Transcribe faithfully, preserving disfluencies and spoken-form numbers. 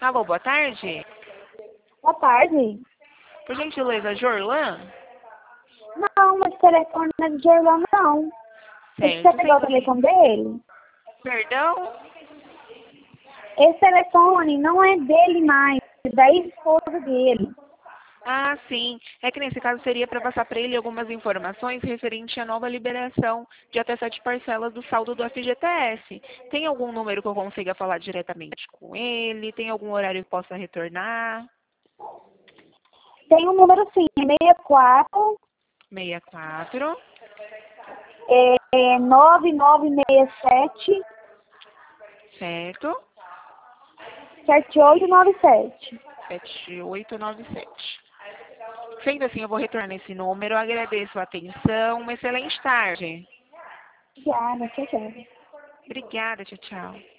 Alô, boa tarde. Boa tarde. Por gentileza, Jorlan? Não, mas o telefone não é de Jorlan, não. Você Certo. pegou o telefone dele? Perdão? Esse telefone não é dele mais, é da esposa dele. Ah, sim. É que nesse caso seria para passar para ele algumas informações referente à nova liberação de até sete parcelas do saldo do F G T S. Tem algum número que eu consiga falar diretamente com ele? Tem algum horário que possa retornar? Tem um número sim, seis quatro, sessenta e quatro, é, nove nove seis sete, certo? sete oito nove sete. sete oito nove sete. Sendo assim, eu vou retornar nesse número. Eu agradeço a atenção. Uma excelente tarde. Obrigada, tchau, tchau. Obrigada, tchau, tchau.